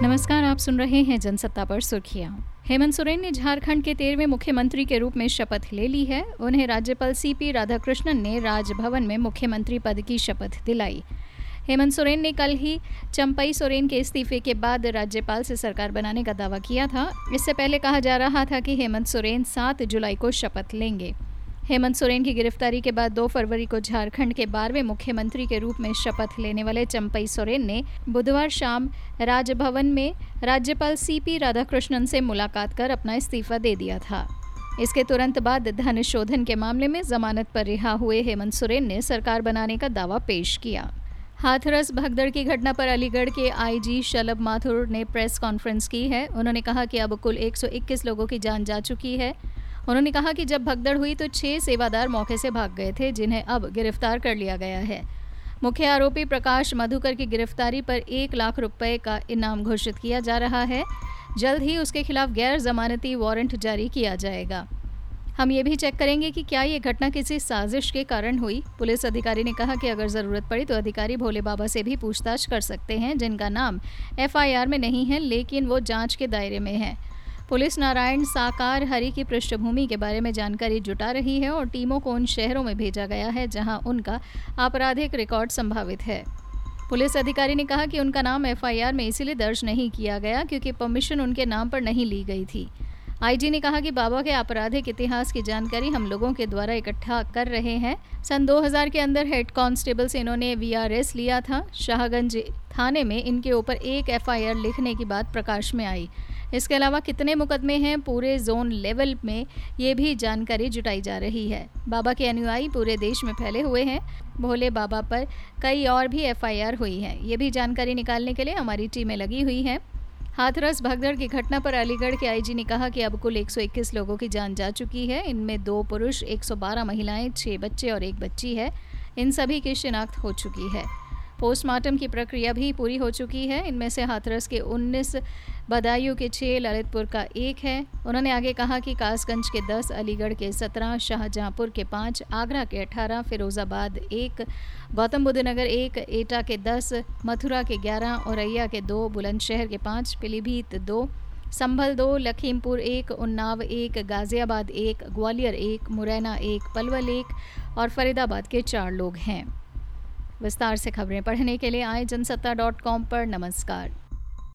नमस्कार, आप सुन रहे हैं जनसत्ता पर सुर्खियां। हेमंत सोरेन ने झारखंड के 13वें मुख्यमंत्री के रूप में शपथ ले ली है। उन्हें राज्यपाल सीपी राधाकृष्णन ने राजभवन में मुख्यमंत्री पद की शपथ दिलाई। हेमंत सोरेन ने कल ही चंपई सोरेन के इस्तीफे के बाद राज्यपाल से सरकार बनाने का दावा किया था। इससे पहले कहा जा रहा था कि हेमंत सोरेन 7 जुलाई को शपथ लेंगे। हेमंत सोरेन की गिरफ्तारी के बाद 2 फरवरी को झारखंड के 12वें मुख्यमंत्री के रूप में शपथ लेने वाले चंपई सोरेन ने बुधवार शाम राजभवन में राज्यपाल सीपी राधाकृष्णन से मुलाकात कर अपना इस्तीफा दे दिया था। इसके तुरंत बाद धन शोधन के मामले में जमानत पर रिहा हुए हेमंत सोरेन ने सरकार बनाने का दावा पेश किया। हाथरस भगदड़ की घटना पर अलीगढ़ के आईजी शलभ माथुर ने प्रेस कॉन्फ्रेंस की है। उन्होंने कहा कि अब कुल 121 लोगों की जान जा चुकी है। उन्होंने कहा कि जब भगदड़ हुई तो 6 सेवादार मौके से भाग गए थे, जिन्हें अब गिरफ्तार कर लिया गया है। मुख्य आरोपी प्रकाश मधुकर की गिरफ्तारी पर 1 लाख रुपए का इनाम घोषित किया जा रहा है। जल्द ही उसके खिलाफ गैर जमानती वारंट जारी किया जाएगा। हम ये भी चेक करेंगे कि क्या ये घटना किसी साजिश के कारण हुई। पुलिस अधिकारी ने कहा कि अगर ज़रूरत पड़ी तो अधिकारी भोले बाबा से भी पूछताछ कर सकते हैं, जिनका नाम FIR में नहीं है, लेकिन वो जांच के दायरे में है। पुलिस नारायण साकार हरि की पृष्ठभूमि के बारे में जानकारी जुटा रही है और टीमों को उन शहरों में भेजा गया है जहां उनका आपराधिक रिकॉर्ड संभावित है। पुलिस अधिकारी ने कहा कि उनका नाम FIR में इसीलिए दर्ज नहीं किया गया क्योंकि परमिशन उनके नाम पर नहीं ली गई थी। IG ने कहा कि बाबा के आपराधिक इतिहास की जानकारी हम लोगों के द्वारा इकट्ठा कर रहे हैं। सन 2000 के अंदर हेड कांस्टेबल से इन्होंने VRS लिया था। शाहगंज थाने में इनके ऊपर 1 FIR लिखने की बात प्रकाश में आई। इसके अलावा कितने मुकदमे हैं पूरे जोन लेवल में, ये भी जानकारी जुटाई जा रही है। बाबा के अनुयायी पूरे देश में फैले हुए हैं। भोले बाबा पर कई और भी FIR हुई है। ये भी जानकारी निकालने के लिए हमारी टीमें लगी हुई हैं। हाथरस भगदड़ की घटना पर अलीगढ़ के IG ने कहा कि अब कुल 121 लोगों की जान जा चुकी है। इनमें 2 पुरुष, 112 महिलाएं, 6 बच्चे और 1 बच्ची है। इन सभी की शिनाख्त हो चुकी है। पोस्टमार्टम की प्रक्रिया भी पूरी हो चुकी है। इनमें से हाथरस के 19, बदायूं के 6, ललितपुर का 1 है। उन्होंने आगे कहा कि कासगंज के 10, अलीगढ़ के 17, शाहजहांपुर के 5, आगरा के 18, फिरोजाबाद 1, गौतम बुद्ध नगर 1, एटा के 10, मथुरा के 11, औरैया के 2, बुलंदशहर के 5, पीलीभीत 2, संभल 2, लखीमपुर 1, उन्नाव 1, गाजियाबाद 1, ग्वालियर 1, मुरैना 1, पलवल 1 और फरीदाबाद के 4 लोग हैं। विस्तार से खबरें पढ़ने के लिए आए जनसत्ता.com पर। नमस्कार।